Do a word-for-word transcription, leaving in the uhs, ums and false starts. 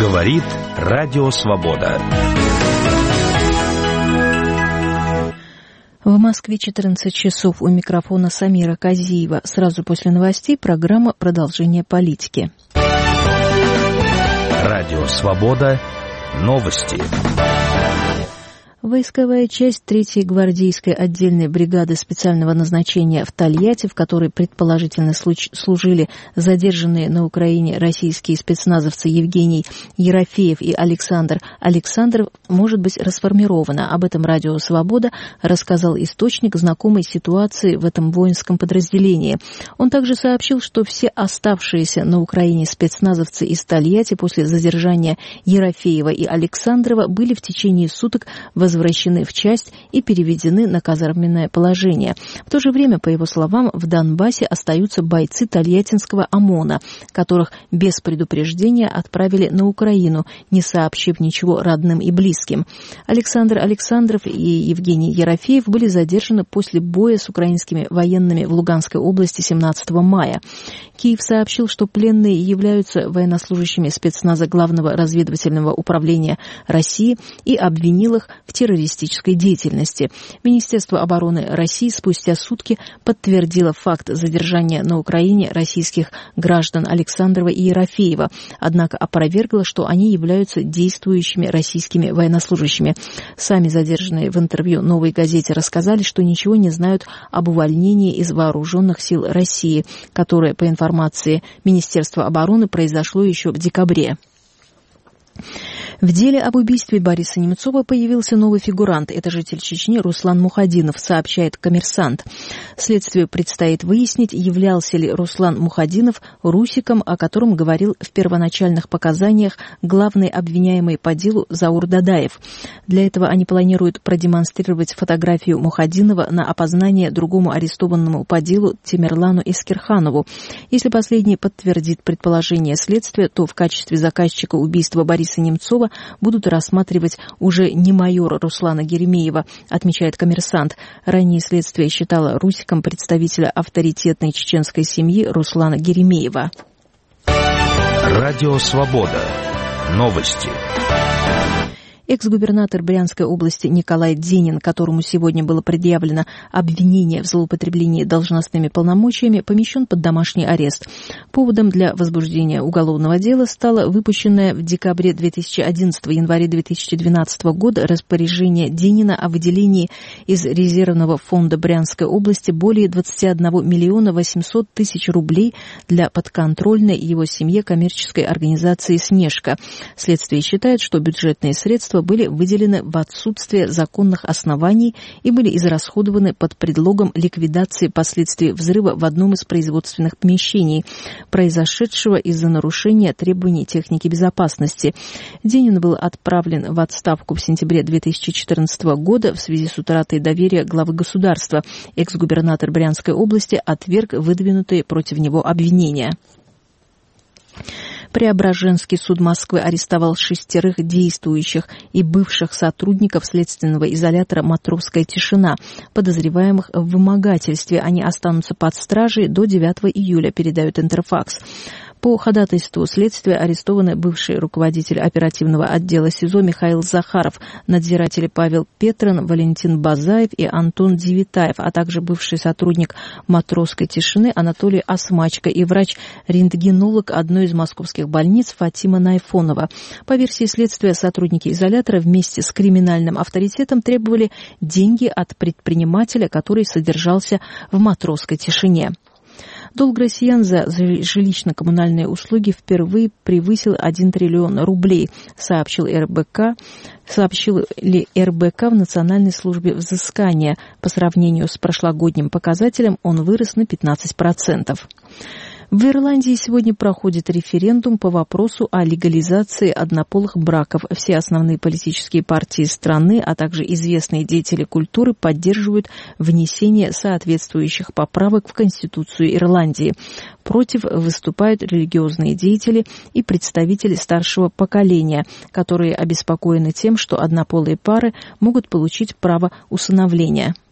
Говорит Радио Свобода. В Москве четырнадцать часов. У микрофона Самира Казиева. Сразу после новостей программа «Продолжение политики». Радио Свобода. Новости. Войсковая часть третьей гвардейской отдельной бригады специального назначения в Тольятти, в которой предположительно служили задержанные на Украине российские спецназовцы Евгений Ерофеев и Александр Александров, может быть расформирована. Об этом Радио Свобода рассказал источник, знакомый ситуации в этом воинском подразделении. Он также сообщил, что все оставшиеся на Украине спецназовцы из Тольятти после задержания Ерофеева и Александрова были в течение суток возвращены возвращены в часть и переведены на казарменное положение. В то же время, по его словам, в Донбассе остаются бойцы Тольяттинского ОМОНа, которых без предупреждения отправили на Украину, не сообщив ничего родным и близким. Александр Александров и Евгений Ерофеев были задержаны после боя с украинскими военными в Луганской области семнадцатого мая. Киев сообщил, что пленные являются военнослужащими спецназа Главного разведывательного управления России и обвинил их в террористической деятельности. Министерство обороны России спустя сутки подтвердило факт задержания на Украине российских граждан Александрова и Ерофеева, однако опровергло, что они являются действующими российскими военнослужащими. Сами задержанные в интервью «Новой газете» рассказали, что ничего не знают об увольнении из вооруженных сил России, которое, по информации Министерства обороны, произошло еще в декабре. В деле об убийстве Бориса Немцова появился новый фигурант. Это житель Чечни Руслан Мухадинов, сообщает «Коммерсант». Следствию предстоит выяснить, являлся ли Руслан Мухадинов русиком, о котором говорил в первоначальных показаниях главный обвиняемый по делу Заур Дадаев. Для этого они планируют продемонстрировать фотографию Мухадинова на опознание другому арестованному по делу Темирлану Искирханову. Если последний подтвердит предположение следствия, то в качестве заказчика убийства Бориса Немцова будут рассматривать уже не майора Руслана Геремеева, отмечает «Коммерсант». Ранее следствие считало русиком представителя авторитетной чеченской семьи Руслана Геремеева. Радио Свобода. Новости. Экс-губернатор Брянской области Николай Денин, которому сегодня было предъявлено обвинение в злоупотреблении должностными полномочиями, помещен под домашний арест. Поводом для возбуждения уголовного дела стало выпущенное в декабре две тысячи одиннадцатого — январе две тысячи двенадцатого года распоряжение Денина о выделении из резервного фонда Брянской области более двадцать один миллион восемьсот тысяч рублей для подконтрольной его семье коммерческой организации «Снежка». Следствие считает, что бюджетные средства были выделены в отсутствие законных оснований и были израсходованы под предлогом ликвидации последствий взрыва в одном из производственных помещений, произошедшего из-за нарушения требований техники безопасности. Денин был отправлен в отставку в сентябре две тысячи четырнадцатого года в связи с утратой доверия главы государства. Экс-губернатор Брянской области отверг выдвинутые против него обвинения. Преображенский суд Москвы арестовал шестерых действующих и бывших сотрудников следственного изолятора «Матровская тишина», подозреваемых в вымогательстве. Они останутся под стражей до девятого июля, передает Интерфакс. По ходатайству следствия арестованы бывший руководитель оперативного отдела СИЗО Михаил Захаров, надзиратели Павел Петрин, Валентин Базаев и Антон Девитаев, а также бывший сотрудник «Матровской тишины» Анатолий Осмачко и врач-рентгенолог одной из московских больниц Фатима Найфонова. По версии следствия, сотрудники изолятора вместе с криминальным авторитетом требовали деньги от предпринимателя, который содержался в «Матровской тишине». Долг россиян за жилищно-коммунальные услуги впервые превысил один триллион рублей, сообщил эр бэ ка. Сообщил ли эр бэ ка в Национальной службе взыскания. По сравнению с прошлогодним показателем он вырос на пятнадцать процентов. В Ирландии сегодня проходит референдум по вопросу о легализации однополых браков. Все основные политические партии страны, а также известные деятели культуры поддерживают внесение соответствующих поправок в Конституцию Ирландии. Против выступают религиозные деятели и представители старшего поколения, которые обеспокоены тем, что однополые пары могут получить право усыновления.